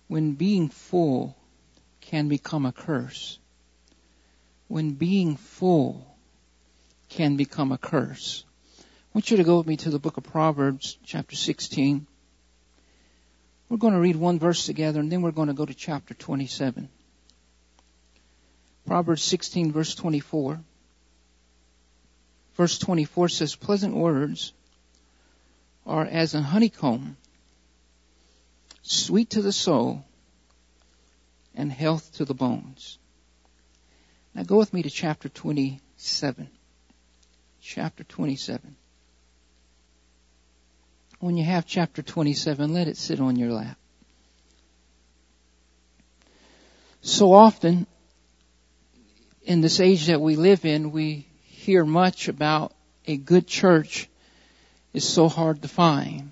when being full can become a curse. When being full can become a curse. I want you to go with me to the book of Proverbs, chapter 16. We're going to read one verse together, and then we're going to go to chapter 27. Proverbs 16, verse 24. Verse 24 says, pleasant words are as an honeycomb, sweet to the soul, and health to the bones. Now go with me to chapter 27. Chapter 27. When you have chapter 27, let it sit on your lap. So often, in this age that we live in, we hear much about a good church is so hard to find.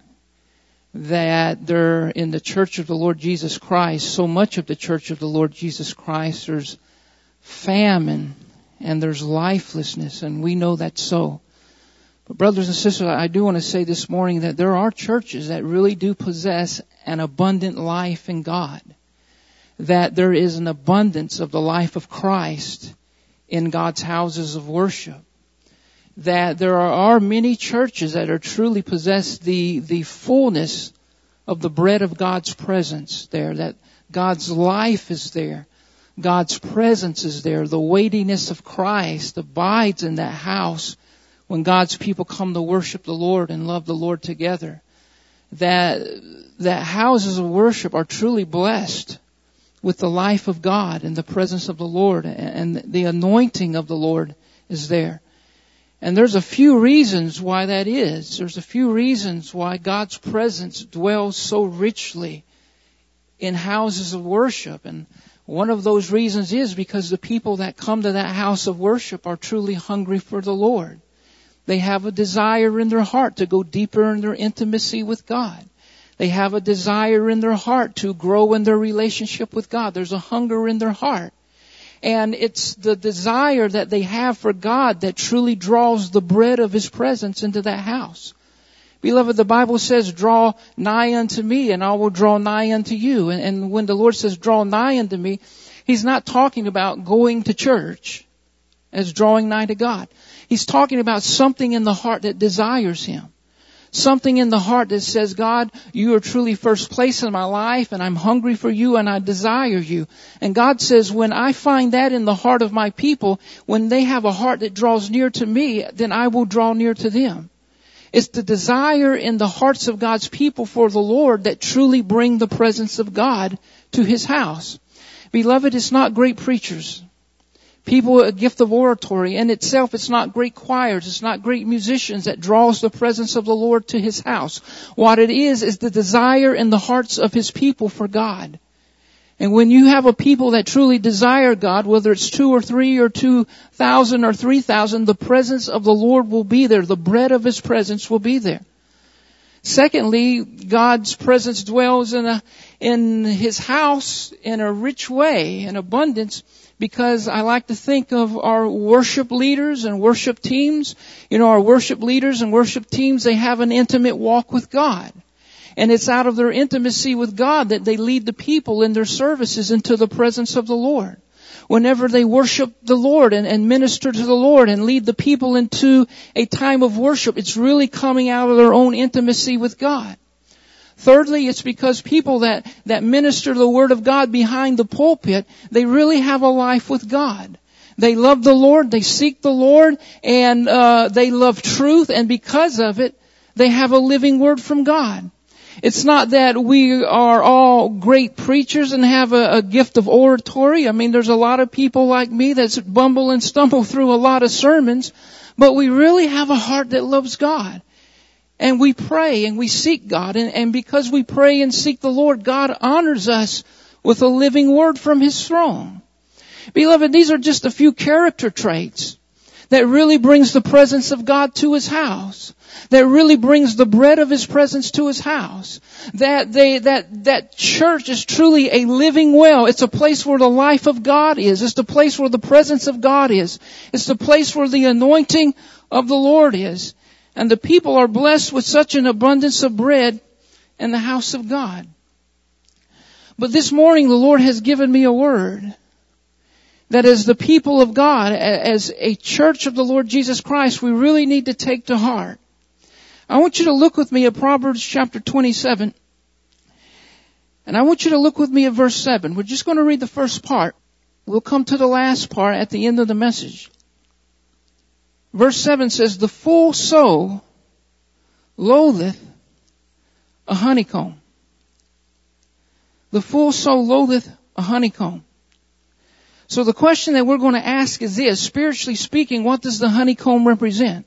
That there, in the church of the Lord Jesus Christ, so much of the church of the Lord Jesus Christ, there's famine and there's lifelessness, and we know that's so. But brothers and sisters, I do want to say this morning that there are churches that really do possess an abundant life in God. That there is an abundance of the life of Christ in God's houses of worship. That there are many churches that are truly possess the fullness of the bread of God's presence there. That God's life is there. God's presence is there. The weightiness of Christ abides in that house when God's people come to worship the Lord and love the Lord together. That houses of worship are truly blessed with the life of God and the presence of the Lord, and the anointing of the Lord is there. And there's a few reasons why that is. There's a few reasons why God's presence dwells so richly in houses of worship. And one of those reasons is because the people that come to that house of worship are truly hungry for the Lord. They have a desire in their heart to go deeper in their intimacy with God. They have a desire in their heart to grow in their relationship with God. There's a hunger in their heart. And it's the desire that they have for God that truly draws the bread of His presence into that house. Beloved, the Bible says, draw nigh unto me and I will draw nigh unto you. And when the Lord says draw nigh unto me, He's not talking about going to church as drawing nigh to God. He's talking about something in the heart that desires Him. Something in the heart that says, God, you are truly first place in my life, and I'm hungry for you and I desire you. And God says, when I find that in the heart of my people, when they have a heart that draws near to me, then I will draw near to them. It's the desire in the hearts of God's people for the Lord that truly bring the presence of God to His house. Beloved, it's not great preachers. People, a gift of oratory. In itself, it's not great choirs. It's not great musicians that draws the presence of the Lord to His house. What it is the desire in the hearts of His people for God. And when you have a people that truly desire God, whether it's 2 or 3 or 2,000 or 3,000, the presence of the Lord will be there. The bread of His presence will be there. Secondly, God's presence dwells in His house in a rich way, in abundance, because I like to think of our worship leaders and worship teams. You know, our worship leaders and worship teams, they have an intimate walk with God. And it's out of their intimacy with God that they lead the people in their services into the presence of the Lord. Whenever they worship the Lord and minister to the Lord and lead the people into a time of worship, it's really coming out of their own intimacy with God. Thirdly, it's because people that minister the Word of God behind the pulpit, they really have a life with God. They love the Lord, they seek the Lord, and they love truth, and because of it, they have a living Word from God. It's not that we are all great preachers and have a gift of oratory. I mean, there's a lot of people like me that bumble and stumble through a lot of sermons, but we really have a heart that loves God. And we pray and we seek God. And because we pray and seek the Lord, God honors us with a living word from His throne. Beloved, these are just a few character traits that really brings the presence of God to His house. That really brings the bread of His presence to His house. That church is truly a living well. It's a place where the life of God is. It's the place where the presence of God is. It's the place where the anointing of the Lord is. And the people are blessed with such an abundance of bread in the house of God. But this morning the Lord has given me a word that as the people of God, as a church of the Lord Jesus Christ, we really need to take to heart. I want you to look with me at Proverbs chapter 27. And I want you to look with me at verse 7. We're just going to read the first part. We'll come to the last part at the end of the message. Verse 7 says, "The full soul loatheth a honeycomb." The full soul loatheth a honeycomb. So the question that we're going to ask is this: spiritually speaking, what does the honeycomb represent?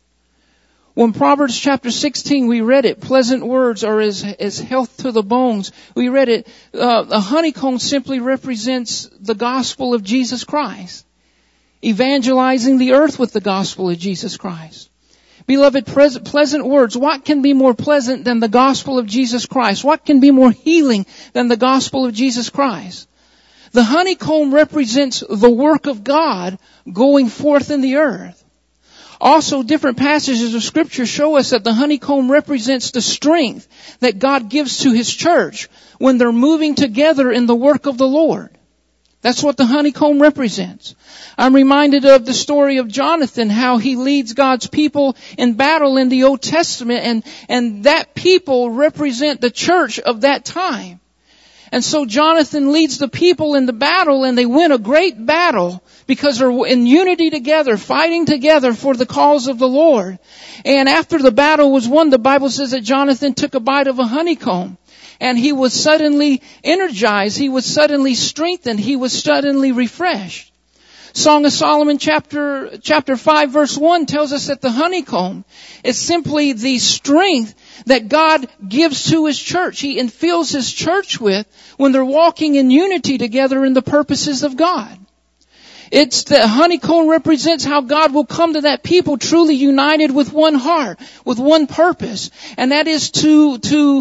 Well, in Proverbs chapter 16, we read it, pleasant words are as health to the bones. We read it, a honeycomb simply represents the gospel of Jesus Christ. Evangelizing the earth with the gospel of Jesus Christ. Beloved, pleasant words. What can be more pleasant than the gospel of Jesus Christ? What can be more healing than the gospel of Jesus Christ? The honeycomb represents the work of God going forth in the earth. Also, different passages of Scripture show us that the honeycomb represents the strength that God gives to His church when they're moving together in the work of the Lord. That's what the honeycomb represents. I'm reminded of the story of Jonathan, how he leads God's people in battle in the Old Testament, and that people represent the church of that time. And so Jonathan leads the people in the battle, and they win a great battle because they're in unity together, fighting together for the cause of the Lord. And after the battle was won, the Bible says that Jonathan took a bite of a honeycomb. And he was suddenly energized. He was suddenly strengthened. He was suddenly refreshed. Song of Solomon chapter 5 verse 1 tells us that the honeycomb is simply the strength that God gives to His church. He infills His church with when they're walking in unity together in the purposes of God. It's the honeycomb represents how God will come to that people truly united with one heart, with one purpose. And that is to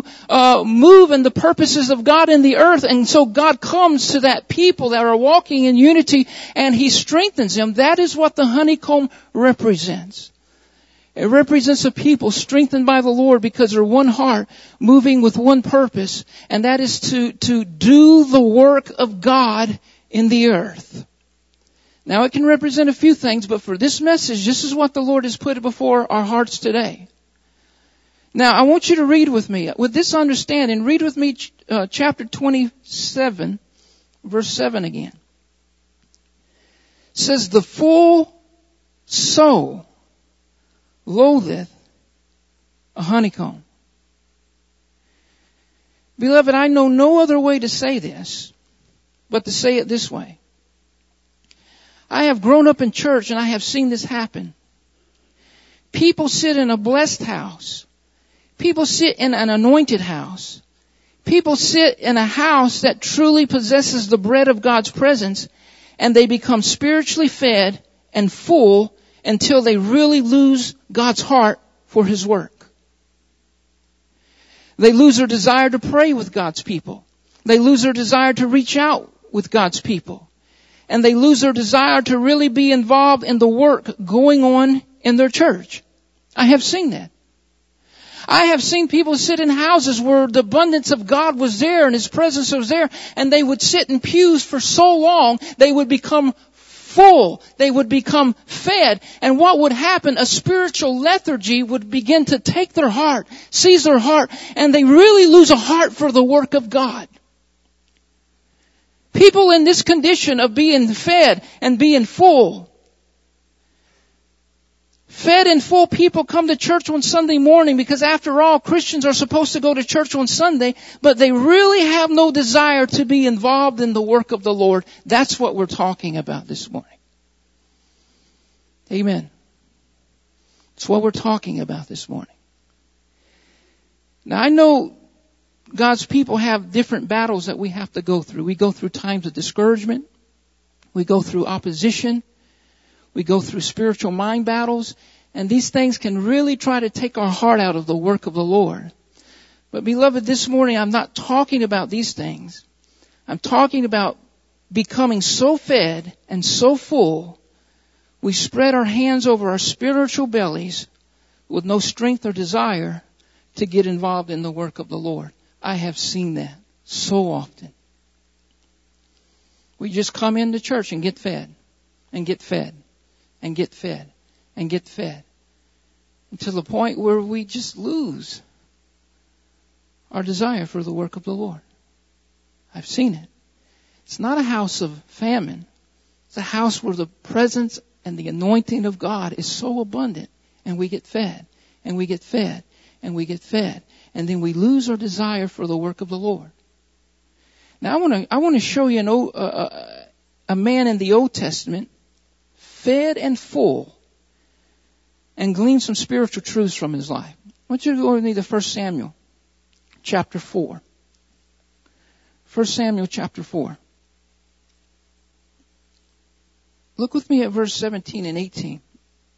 move in the purposes of God in the earth. And so God comes to that people that are walking in unity and He strengthens them. That is what the honeycomb represents. It represents a people strengthened by the Lord because they're one heart, moving with one purpose. And that is to do the work of God in the earth. Now it can represent a few things, but for this message, this is what the Lord has put before our hearts today. Now I want you to read with me. With this understanding, read with me chapter 27, verse 7 again. It says, "The full soul loatheth a honeycomb." Beloved, I know no other way to say this, but to say it this way. I have grown up in church and I have seen this happen. People sit in a blessed house. People sit in an anointed house. People sit in a house that truly possesses the bread of God's presence, and they become spiritually fed and full until they really lose God's heart for His work. They lose their desire to pray with God's people. They lose their desire to reach out with God's people. And they lose their desire to really be involved in the work going on in their church. I have seen that. I have seen people sit in houses where the abundance of God was there and His presence was there, and they would sit in pews for so long, they would become full. They would become fed. And what would happen? A spiritual lethargy would begin to take their heart, seize their heart, and they really lose a heart for the work of God. People in this condition of being fed and being full. Fed and full people come to church on Sunday morning because after all, Christians are supposed to go to church on Sunday, but they really have no desire to be involved in the work of the Lord. That's what we're talking about this morning. Amen. That's what we're talking about this morning. Now I know God's people have different battles that we have to go through. We go through times of discouragement. We go through opposition. We go through spiritual mind battles. And these things can really try to take our heart out of the work of the Lord. But beloved, this morning I'm not talking about these things. I'm talking about becoming so fed and so full, we spread our hands over our spiritual bellies with no strength or desire to get involved in the work of the Lord. I have seen that so often. We just come into church and get fed, and get fed, and get fed, and get fed, until the point where we just lose our desire for the work of the Lord. I've seen it. It's not a house of famine. It's a house where the presence and the anointing of God is so abundant, and we get fed, and we get fed, and we get fed, and then we lose our desire for the work of the Lord. Now I want to show you a man in the Old Testament, fed and full, and glean some spiritual truths from his life. I want you to go with me to 1 Samuel chapter 4. 1 Samuel chapter 4. Look with me at verse 17 and 18. It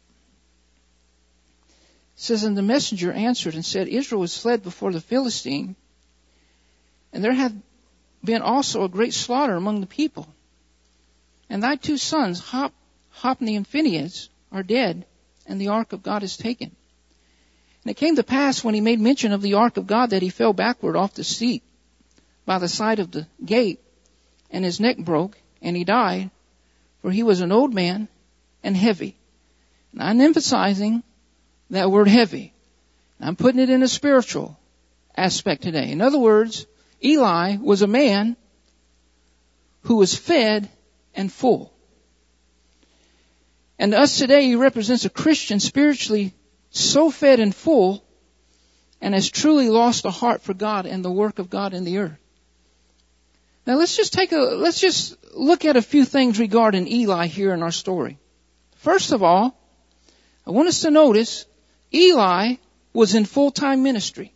says, and the messenger answered and said, Israel was fled before the Philistine, and there hath been also a great slaughter among the people. And thy 2 sons, Hophni and Phinehas, are dead, and the ark of God is taken. And it came to pass, when he made mention of the ark of God, that he fell backward off the seat by the side of the gate, and his neck broke, and he died, for he was an old man and heavy. And I'm emphasizing that word heavy. I'm putting it in a spiritual aspect today. In other words, Eli was a man who was fed and full. And to us today, he represents a Christian spiritually so fed and full, and has truly lost a heart for God and the work of God in the earth. Now let's just look at a few things regarding Eli here in our story. First of all, I want us to notice Eli was in full-time ministry.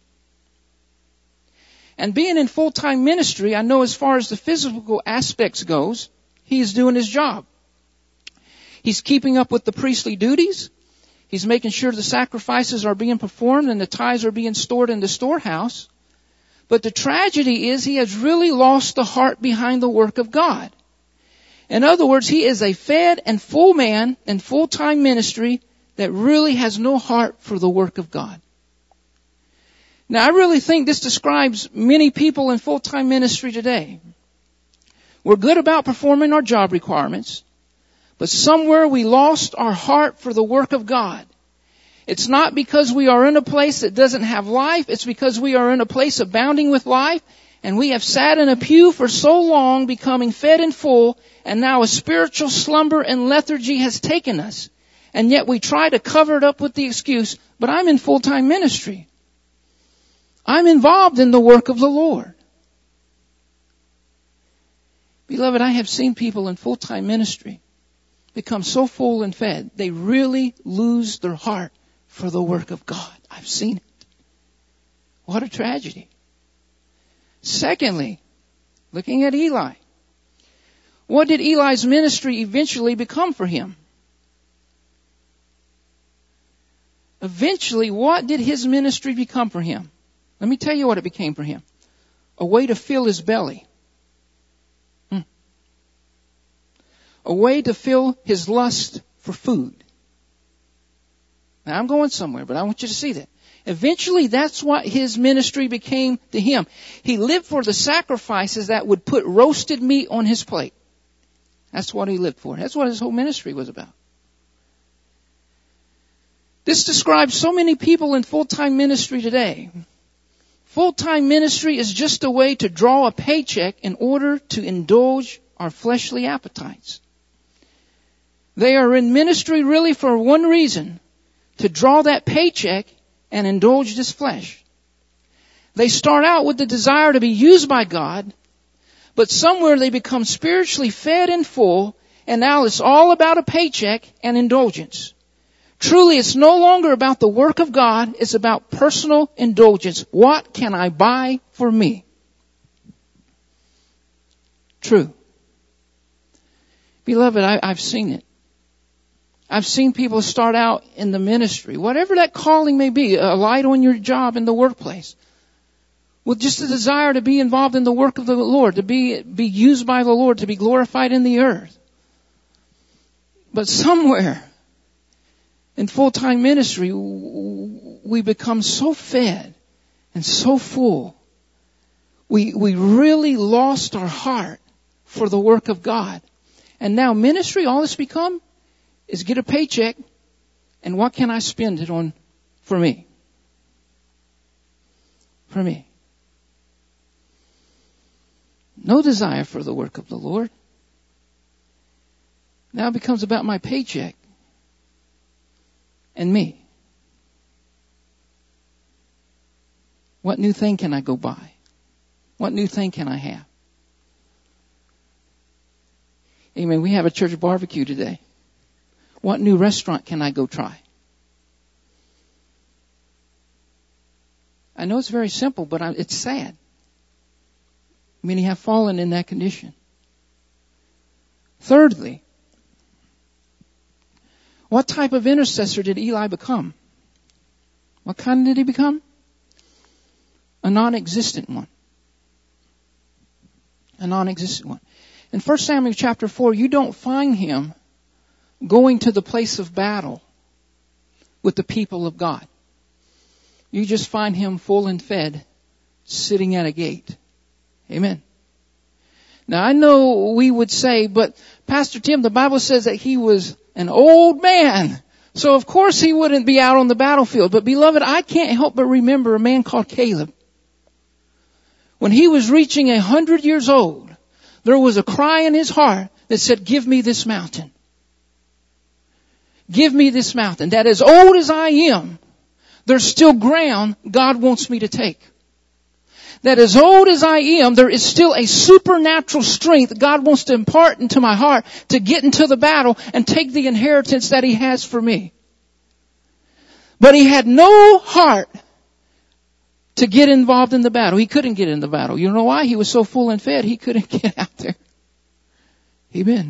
And being in full-time ministry, I know as far as the physical aspects goes, he is doing his job. He's keeping up with the priestly duties. He's making sure the sacrifices are being performed and the tithes are being stored in the storehouse. But the tragedy is he has really lost the heart behind the work of God. In other words, he is a fed and full man in full-time ministry that really has no heart for the work of God. Now, I really think this describes many people in full-time ministry today. We're good about performing our job requirements, but somewhere we lost our heart for the work of God. It's not because we are in a place that doesn't have life. It's because we are in a place abounding with life, and we have sat in a pew for so long, becoming fed and full, and now a spiritual slumber and lethargy has taken us. And yet we try to cover it up with the excuse, but I'm in full-time ministry. I'm involved in the work of the Lord. Beloved, I have seen people in full-time ministry become so full and fed, they really lose their heart for the work of God. I've seen it. What a tragedy. Secondly, looking at Eli. What did Eli's ministry eventually become for him? Eventually, what did his ministry become for him? Let me tell you what it became for him. A way to fill his belly. A way to fill his lust for food. Now I'm going somewhere, but I want you to see that. Eventually, that's what his ministry became to him. He lived for the sacrifices that would put roasted meat on his plate. That's what he lived for. That's what his whole ministry was about. This describes so many people in full-time ministry today. Full-time ministry is just a way to draw a paycheck in order to indulge our fleshly appetites. They are in ministry really for one reason, to draw that paycheck and indulge this flesh. They start out with the desire to be used by God, but somewhere they become spiritually fed and full, and now it's all about a paycheck and indulgence. Truly, it's no longer about the work of God, it's about personal indulgence. What can I buy for me? True. Beloved, I've seen it. I've seen people start out in the ministry, whatever that calling may be, a light on your job in the workplace, with just a desire to be involved in the work of the Lord, to be used by the Lord, to be glorified in the earth. But somewhere in full-time ministry, we become so fed and so full. We really lost our heart for the work of God. And now ministry, all it's become is get a paycheck, and what can I spend it on for me? For me. No desire for the work of the Lord. Now it becomes about my paycheck and me. What new thing can I go buy? What new thing can I have? Amen. We have a church barbecue today. What new restaurant can I go try? I know it's very simple, but it's sad. Many have fallen in that condition. Thirdly, what type of intercessor did Eli become? What kind did he become? A non-existent one. A non-existent one. In 1 Samuel chapter 4, you don't find him going to the place of battle with the people of God. You just find him full and fed, sitting at a gate. Amen. Now I know we would say, but Pastor Tim, the Bible says that he was an old man. So of course he wouldn't be out on the battlefield. But beloved, I can't help but remember a man called Caleb. When he was reaching 100 years old, there was a cry in his heart that said, give me this mountain. Give me this mountain. That as old as I am, there's still ground God wants me to take. That as old as I am, there is still a supernatural strength God wants to impart into my heart to get into the battle and take the inheritance that He has for me. But he had no heart to get involved in the battle. He couldn't get in the battle. You know why? He was so full and fed, he couldn't get out there. Amen.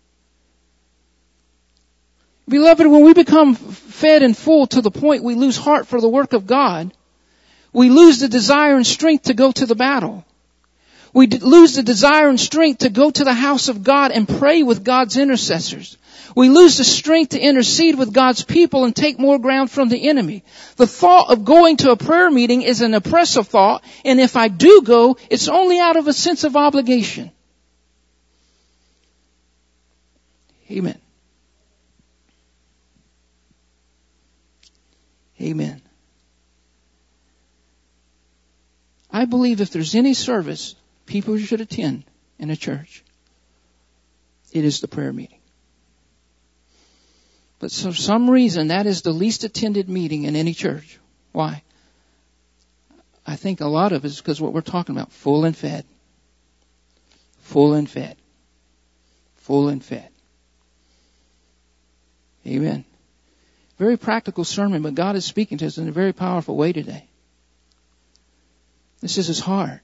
Beloved, when we become fed and full to the point we lose heart for the work of God, we lose the desire and strength to go to the battle. We lose the desire and strength to go to the house of God and pray with God's intercessors. We lose the strength to intercede with God's people and take more ground from the enemy. The thought of going to a prayer meeting is an oppressive thought, and if I do go, it's only out of a sense of obligation. Amen. Amen. I believe if there's any service people should attend in a church, it is the prayer meeting. But for some reason, that is the least attended meeting in any church. Why? I think a lot of it is because what we're talking about, full and fed. Full and fed. Full and fed. Amen. Very practical sermon, but God is speaking to us in a very powerful way today. This is His heart.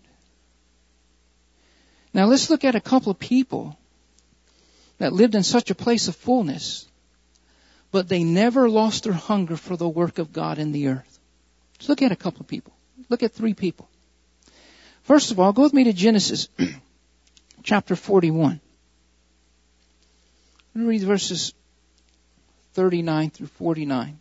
Now let's look at a couple of people that lived in such a place of fullness, but they never lost their hunger for the work of God in the earth. Let's look at a couple of people. Look at 3 people. First of all, go with me to Genesis chapter 41. I'm going to read verses 39 through 49.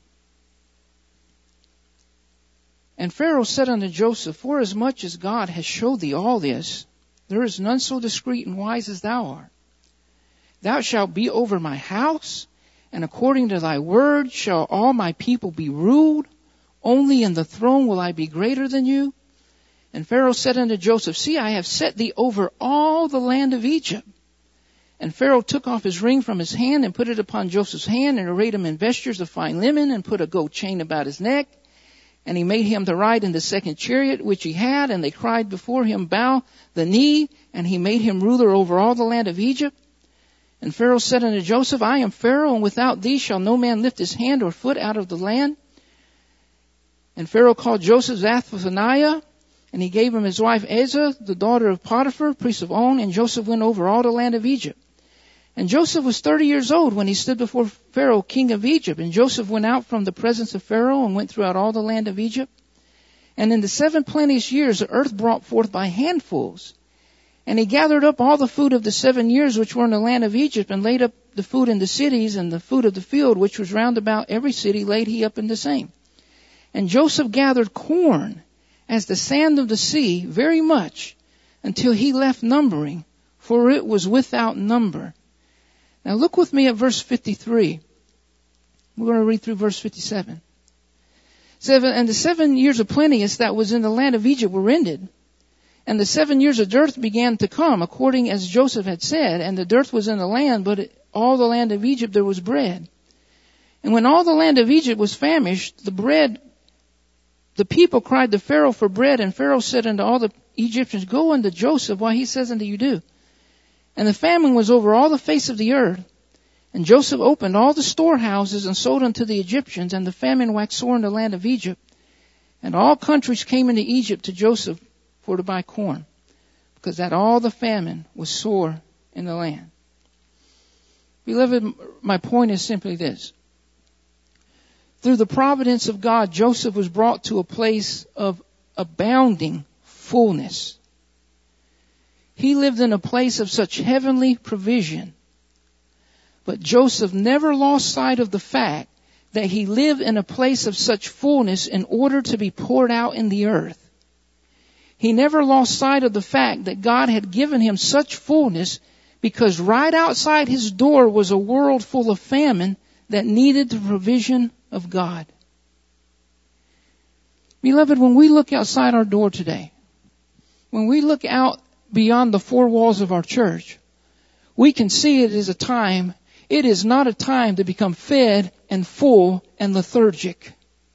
And Pharaoh said unto Joseph, forasmuch as God has showed thee all this, there is none so discreet and wise as thou art. Thou shalt be over my house, and according to thy word shall all my people be ruled. Only in the throne will I be greater than you. And Pharaoh said unto Joseph, see, I have set thee over all the land of Egypt. And Pharaoh took off his ring from his hand and put it upon Joseph's hand and arrayed him in vestures of fine linen and put a gold chain about his neck. And he made him to ride in the second chariot which he had, and they cried before him, bow the knee, and he made him ruler over all the land of Egypt. And Pharaoh said unto Joseph, I am Pharaoh, and without thee shall no man lift his hand or foot out of the land. And Pharaoh called Joseph Zaphaniah, and he gave him his wife Ezra, the daughter of Potiphar, priest of On, and Joseph went over all the land of Egypt. And Joseph was 30 years old when he stood before Pharaoh, king of Egypt. And Joseph went out from the presence of Pharaoh and went throughout all the land of Egypt. And in the 7 plenteous years, the earth brought forth by handfuls. And he gathered up all the food of the 7 years which were in the land of Egypt, and laid up the food in the cities, and the food of the field which was round about every city laid he up in the same. And Joseph gathered corn as the sand of the sea very much, until he left numbering for it was without number. Now look with me at verse 53. We're going to read through verse 57. And the 7 years of plenteous that was in the land of Egypt were ended. And the 7 years of dearth began to come, according as Joseph had said. And the dearth was in the land, but all the land of Egypt there was bread. And when all the land of Egypt was famished, the people cried to Pharaoh for bread. And Pharaoh said unto all the Egyptians, go unto Joseph, while he says unto you do. And the famine was over all the face of the earth. And Joseph opened all the storehouses and sold unto the Egyptians. And the famine waxed sore in the land of Egypt. And all countries came into Egypt to Joseph for to buy corn, because that all the famine was sore in the land. Beloved, my point is simply this. Through the providence of God, Joseph was brought to a place of abounding fullness. He lived in a place of such heavenly provision. But Joseph never lost sight of the fact that he lived in a place of such fullness in order to be poured out in the earth. He never lost sight of the fact that God had given him such fullness because right outside his door was a world full of famine that needed the provision of God. Beloved, when we look outside our door today, when we look out beyond the four walls of our church, we can see it is not a time to become fed and full and lethargic.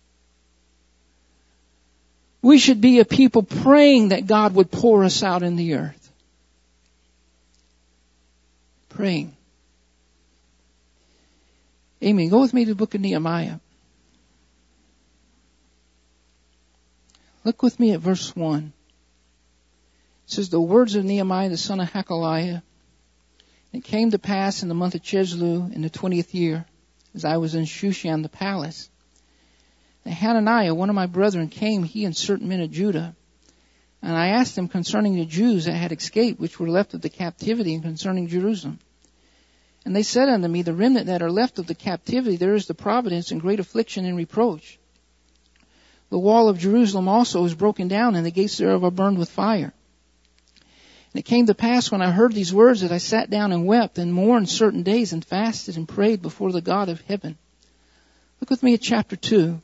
We should be a people praying that God would pour us out in the earth. Praying. Amen. Go with me to the book of Nehemiah. Look with me at verse 1. It says, the words of Nehemiah, the son of Hakaliah. It came to pass in the month of Chisleu in the 20th year, as I was in Shushan the palace, that Hananiah, one of my brethren, came, he and certain men of Judah. And I asked him concerning the Jews that had escaped, which were left of the captivity, and concerning Jerusalem. And they said unto me, the remnant that are left of the captivity, there is the providence and great affliction and reproach. The wall of Jerusalem also is broken down, and the gates thereof are burned with fire. And it came to pass when I heard these words that I sat down and wept and mourned certain days and fasted and prayed before the God of heaven. Look with me at chapter 2,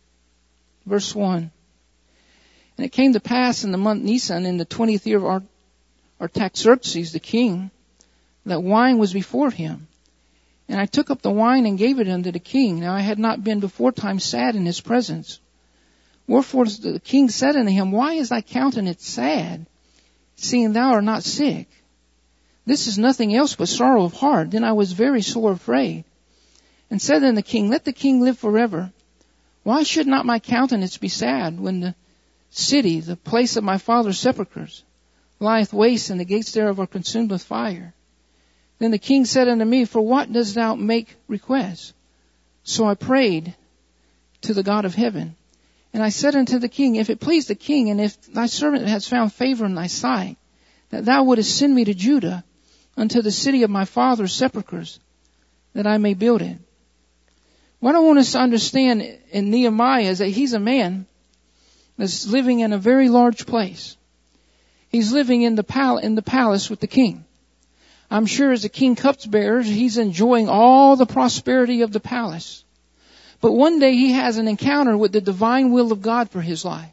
verse 1. And it came to pass in the month Nisan, in the 20th year of Artaxerxes the king, that wine was before him. And I took up the wine and gave it unto the king. Now I had not been beforetime sad in his presence. Wherefore the king said unto him, why is thy countenance sad, seeing thou art not sick? This is nothing else but sorrow of heart. Then I was very sore afraid, and said unto the king, let the king live forever. Why should not my countenance be sad, when the city, the place of my father's sepulchres, lieth waste, and the gates thereof are consumed with fire? Then the king said unto me, for what dost thou make request? So I prayed to the God of heaven. And I said unto the king, if it please the king, and if thy servant has found favor in thy sight, that thou wouldest send me to Judah, unto the city of my father's sepulchres, that I may build it. What I want us to understand in Nehemiah is that he's a man that's living in a very large place. He's living in the palace with the king. I'm sure as the king cupbearer, he's enjoying all the prosperity of the palace. But one day he has an encounter with the divine will of God for his life.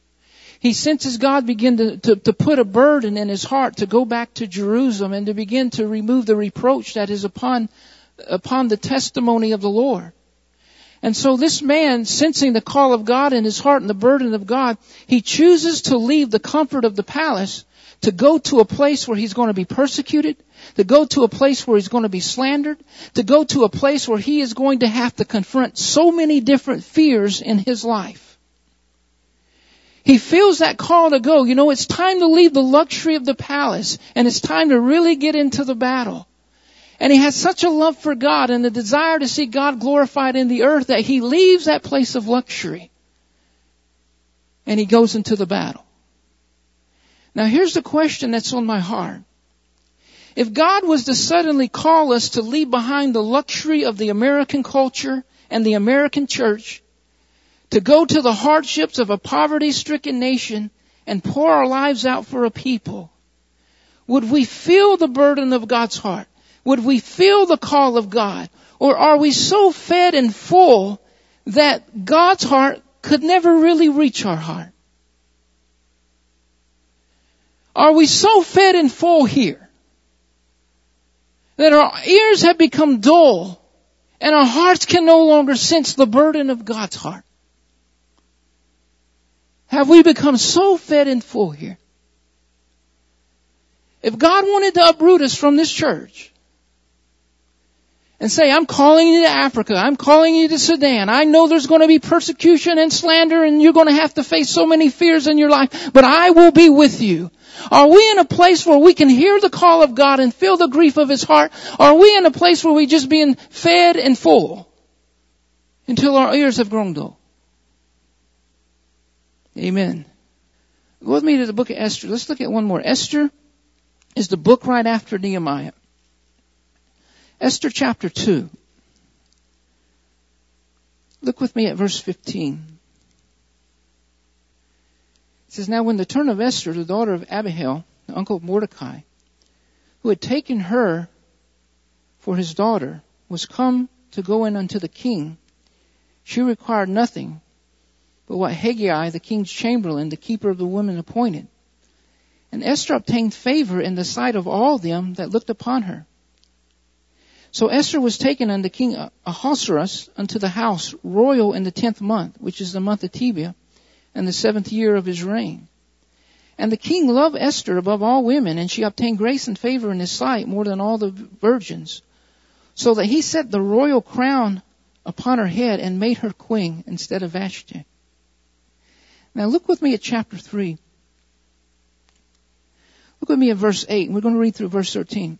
He senses God begin to put a burden in his heart to go back to Jerusalem and to begin to remove the reproach that is upon the testimony of the Lord. And so this man, sensing the call of God in his heart and the burden of God, he chooses to leave the comfort of the palace to go to a place where he's going to be persecuted, to go to a place where he's going to be slandered, to go to a place where he is going to have to confront so many different fears in his life. He feels that call to go. You know, it's time to leave the luxury of the palace, and it's time to really get into the battle. And he has such a love for God and the desire to see God glorified in the earth that he leaves that place of luxury and he goes into the battle. Now here's the question that's on my heart. If God was to suddenly call us to leave behind the luxury of the American culture and the American church, to go to the hardships of a poverty-stricken nation and pour our lives out for a people, Would we feel the burden of God's heart? Would we feel the call of God? Or are we so fed and full that God's heart could never really reach our heart? Are we so fed and full here that our ears have become dull and our hearts can no longer sense the burden of God's heart? Have we become so fed and full here? If God wanted to uproot us from this church and say, I'm calling you to Africa, I'm calling you to Sudan, I know there's going to be persecution and slander and you're going to have to face so many fears in your life, but I will be with you. Are we in a place where we can hear the call of God and feel the grief of His heart? Or are we in a place where we just being fed and full until our ears have grown dull? Amen. Go with me to the book of Esther. Let's look at one more. Esther is the book right after Nehemiah. Esther chapter 2. Look with me at verse 15. It says, now when the turn of Esther, the daughter of Abihail, the uncle of Mordecai, who had taken her for his daughter, was come to go in unto the king, she required nothing but what Haggai, the king's chamberlain, the keeper of the women, appointed. And Esther obtained favor in the sight of all them that looked upon her. So Esther was taken unto King Ahasuerus unto the house royal in the 10th month, which is the month of Tebah, and the 7th year of his reign. And the king loved Esther above all women, and she obtained grace and favor in his sight more than all the virgins, so that he set the royal crown upon her head and made her queen instead of Vashti. Now look with me at chapter 3. Look with me at verse 8. We're going to read through verse 13.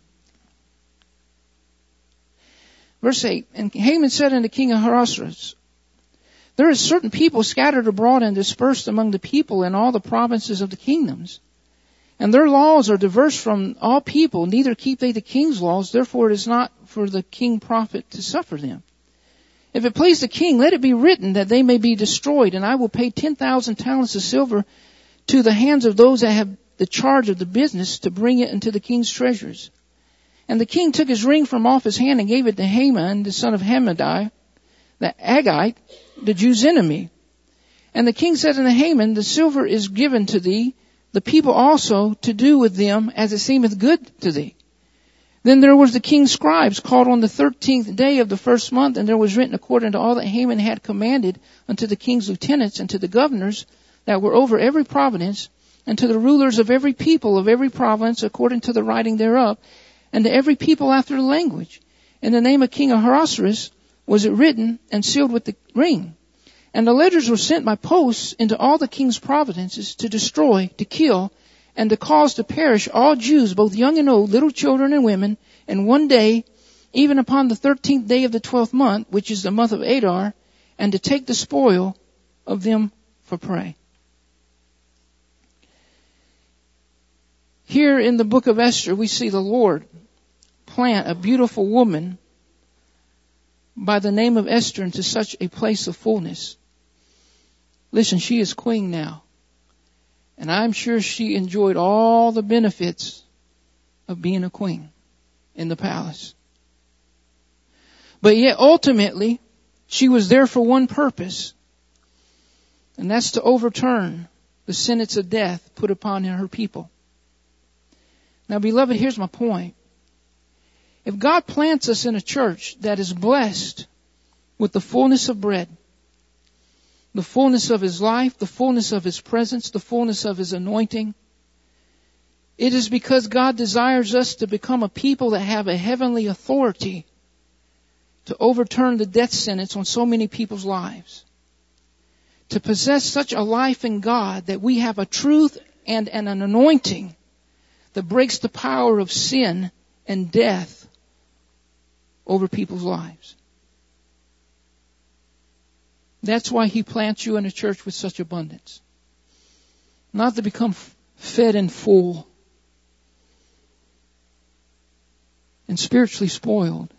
Verse 8, and Haman said unto King Ahasuerus, there is certain people scattered abroad and dispersed among the people in all the provinces of the kingdoms. And their laws are diverse from all people, neither keep they the king's laws, therefore it is not for the king profit to suffer them. If it please the king, let it be written that they may be destroyed, and I will pay 10,000 talents of silver to the hands of those that have the charge of the business to bring it into the king's treasures. And the king took his ring from off his hand and gave it to Haman, the son of Hammedatha, the Agagite, the Jew's enemy. And the king said unto Haman, the silver is given to thee, the people also to do with them as it seemeth good to thee. Then there was the king's scribes called on the 13th day of the 1st month, and there was written according to all that Haman had commanded unto the king's lieutenants and to the governors that were over every province, and to the rulers of every people of every province according to the writing thereof, and to every people after the language. In the name of King Ahasuerus was it written and sealed with the ring. And the letters were sent by posts into all the king's provinces to destroy, to kill, and to cause to perish all Jews, both young and old, little children and women, in one day, even upon the 13th day of the 12th month, which is the month of Adar, and to take the spoil of them for prey. Here in the book of Esther, we see the Lord plant a beautiful woman by the name of Esther into such a place of fullness. Listen, she is queen now. And I'm sure she enjoyed all the benefits of being a queen in the palace. But yet ultimately, she was there for one purpose. And that's to overturn the sentence of death put upon her people. Now, beloved, here's my point. If God plants us in a church that is blessed with the fullness of bread, the fullness of His life, the fullness of His presence, the fullness of His anointing, it is because God desires us to become a people that have a heavenly authority to overturn the death sentence on so many people's lives. To possess such a life in God that we have a truth and an anointing that breaks the power of sin and death over people's lives. That's why He plants you in a church with such abundance. Not to become fed and full and spiritually spoiled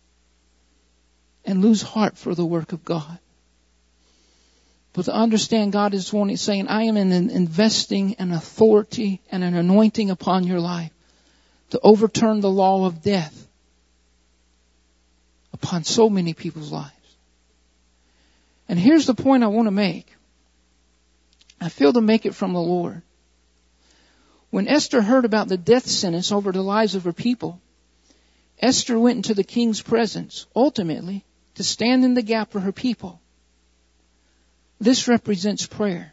and lose heart for the work of God. But to understand God is saying, I am investing an authority and an anointing upon your life to overturn the law of death upon so many people's lives. And here's the point I want to make. I feel to make it from the Lord. When Esther heard about the death sentence over the lives of her people, Esther went into the king's presence, ultimately, to stand in the gap for her people. This represents prayer.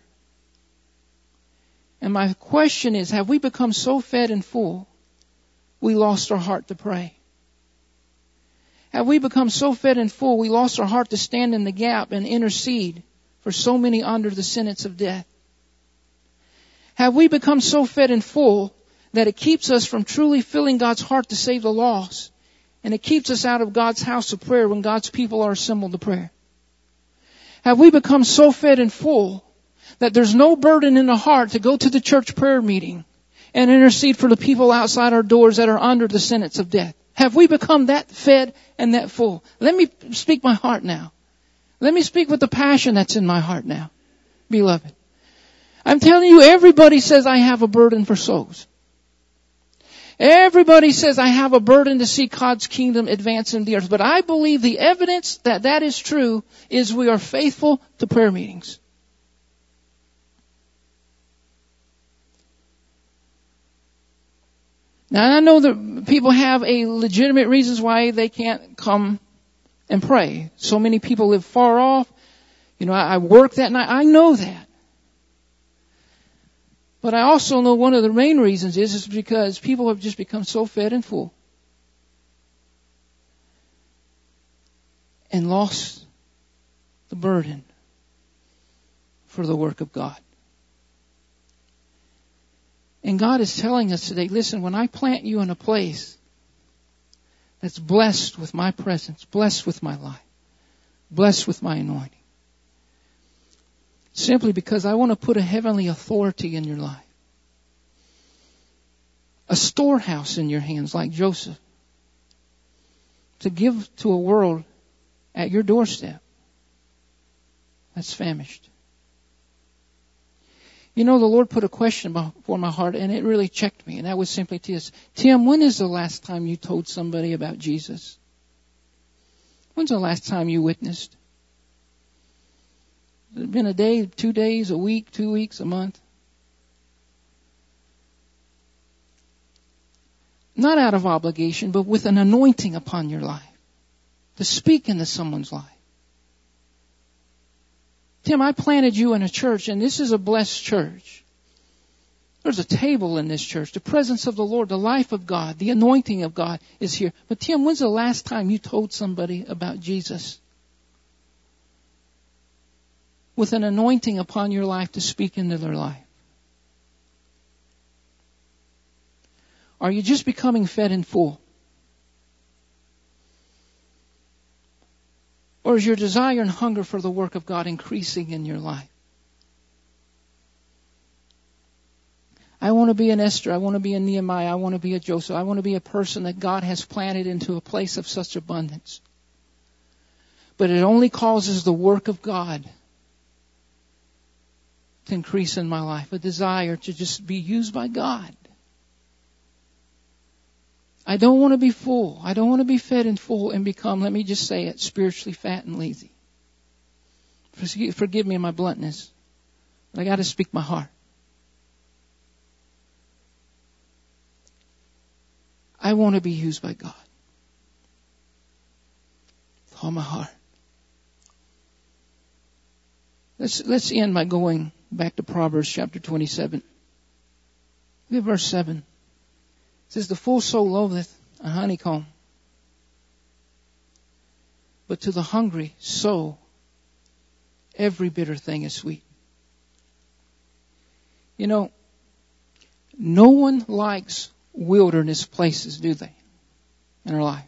And my question is, have we become so fed and full, we lost our heart to pray? Have we become so fed and full, we lost our heart to stand in the gap and intercede for so many under the sentence of death? Have we become so fed and full that it keeps us from truly filling God's heart to save the lost, and it keeps us out of God's house of prayer when God's people are assembled to prayer? Have we become so fed and full that there's no burden in the heart to go to the church prayer meeting and intercede for the people outside our doors that are under the sentence of death? Have we become that fed and that full? Let me speak my heart now. Let me speak with the passion that's in my heart now, beloved. I'm telling you, everybody says I have a burden for souls. Everybody says I have a burden to see God's kingdom advance in the earth. But I believe the evidence that that is true is we are faithful to prayer meetings. Now, I know that people have a legitimate reasons why they can't come and pray. So many people live far off. You know, I work that night. I know that. But I also know one of the main reasons is because people have just become so fed and full and lost the burden for the work of God. And God is telling us today, listen, when I plant you in a place that's blessed with my presence, blessed with my life, blessed with my anointing, simply because I want to put a heavenly authority in your life. A storehouse in your hands like Joseph. To give to a world at your doorstep that's famished. You know, the Lord put a question before my heart and it really checked me. And that was simply this. Tim, when is the last time you told somebody about Jesus? When's the last time you witnessed? Has it been a day, 2 days, a week, 2 weeks, a month? Not out of obligation, but with an anointing upon your life. To speak into someone's life. Tim, I planted you in a church, and this is a blessed church. There's a table in this church. The presence of the Lord, the life of God, the anointing of God is here. But Tim, when's the last time you told somebody about Jesus? With an anointing upon your life to speak into their life. Are you just becoming fed and full? Or is your desire and hunger for the work of God increasing in your life? I want to be an Esther. I want to be a Nehemiah. I want to be a Joseph. I want to be a person that God has planted into a place of such abundance. But it only causes the work of God to increase in my life. A desire to just be used by God. I don't want to be full. I don't want to be fed and full and become, let me just say it, spiritually fat and lazy. Forgive me my bluntness, but I got to speak my heart. I want to be used by God with all my heart. Let's end by going back to Proverbs chapter 27. Look at verse 7. It says, the full soul loatheth a honeycomb, but to the hungry soul every bitter thing is sweet. You know, no one likes wilderness places, do they, in their life?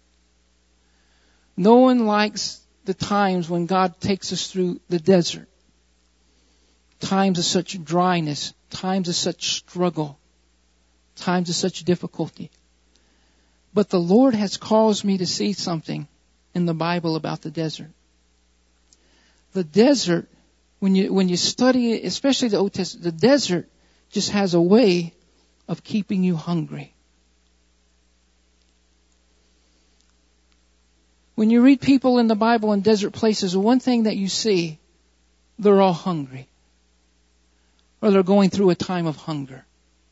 No one likes the times when God takes us through the desert. Times of such dryness, times of such struggle, times of such difficulty. But the Lord has caused me to see something in the Bible about the desert. The desert, when you study it, especially the Old Testament, the desert just has a way of keeping you hungry. When you read people in the Bible in desert places, the one thing that you see, they're all hungry. Or they're going through a time of hunger.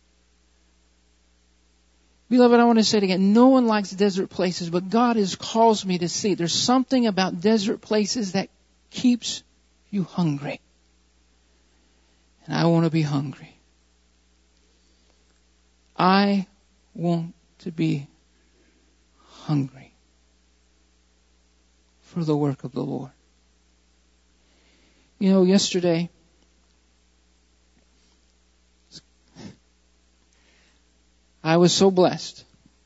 Beloved, I want to say it again. No one likes desert places, but God has caused me to see. There's something about desert places that keeps you hungry. And I want to be hungry. I want to be hungry for the work of the Lord. You know, yesterday, I was so blessed.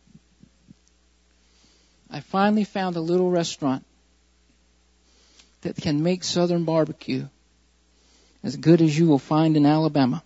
I finally found a little restaurant that can make Southern barbecue as good as you will find in Alabama.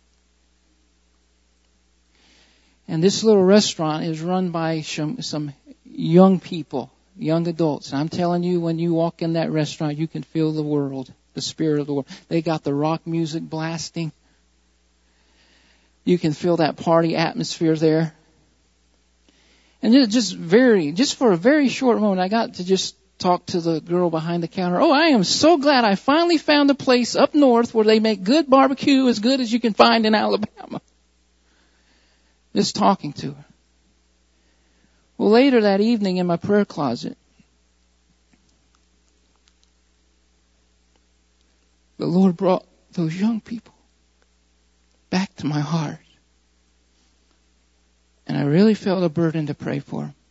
And this little restaurant is run by some young people, young adults. And I'm telling you, when you walk in that restaurant, you can feel the world, the spirit of the world. They got the rock music blasting. You can feel that party atmosphere there. And just for a very short moment, I got to just talk to the girl behind the counter. Oh, I am so glad I finally found a place up north where they make good barbecue as good as you can find in Alabama. Just talking to her. Well, later that evening in my prayer closet, the Lord brought those young people back to my heart. And I really felt a burden to pray for them.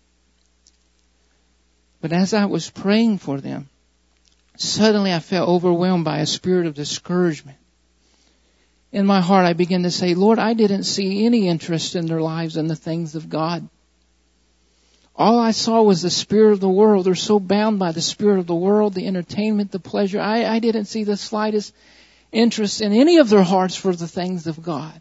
But as I was praying for them, suddenly I felt overwhelmed by a spirit of discouragement. In my heart, I began to say, Lord, I didn't see any interest in their lives and the things of God. All I saw was the spirit of the world. They're so bound by the spirit of the world, the entertainment, the pleasure. I didn't see the slightest interest in any of their hearts for the things of God.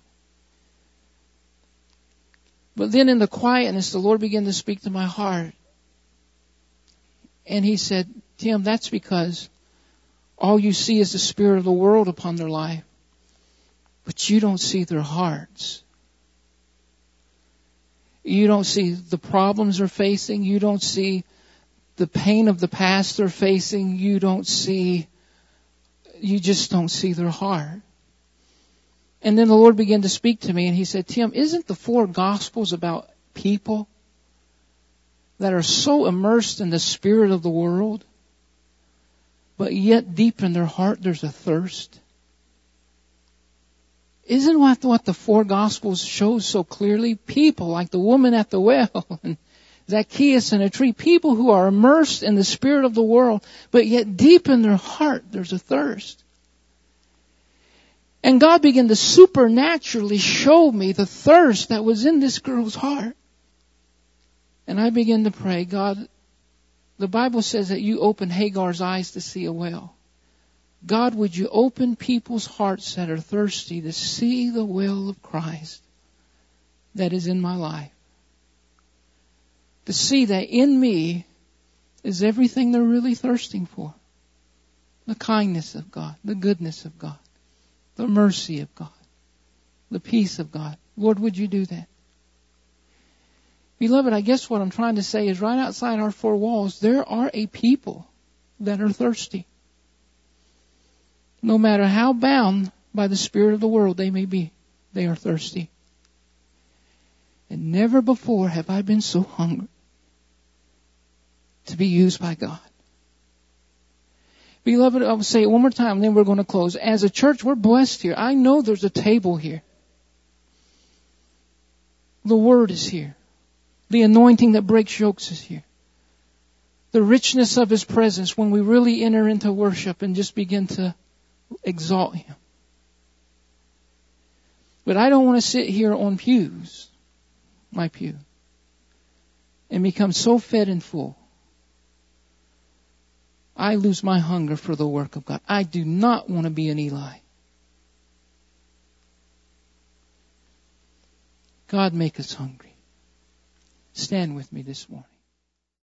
But then in the quietness, the Lord began to speak to my heart. And He said, Tim, that's because all you see is the spirit of the world upon their life. But you don't see their hearts. You don't see the problems they're facing. You don't see the pain of the past they're facing. You just don't see their heart. And then the Lord began to speak to me and He said, Tim, isn't the 4 Gospels about people that are so immersed in the spirit of the world, but yet deep in their heart there's a thirst? Isn't what the 4 Gospels show so clearly? People like the woman at the well and Zacchaeus in a tree, people who are immersed in the spirit of the world, but yet deep in their heart there's a thirst. And God began to supernaturally show me the thirst that was in this girl's heart. And I began to pray, God, the Bible says that you open Hagar's eyes to see a well. God, would you open people's hearts that are thirsty to see the well of Christ that is in my life? To see that in me is everything they're really thirsting for. The kindness of God, the goodness of God, the mercy of God, the peace of God. Lord, would you do that? Beloved, I guess what I'm trying to say is right outside our 4 walls, there are a people that are thirsty. No matter how bound by the spirit of the world they may be, they are thirsty. And never before have I been so hungry to be used by God. Beloved, I'll say it one more time, and then we're going to close. As a church, we're blessed here. I know there's a table here. The Word is here. The anointing that breaks yokes is here. The richness of His presence when we really enter into worship and just begin to exalt Him. But I don't want to sit here on pews, my pew, and become so fed and full. I lose my hunger for the work of God. I do not want to be an Eli. God, make us hungry. Stand with me this morning.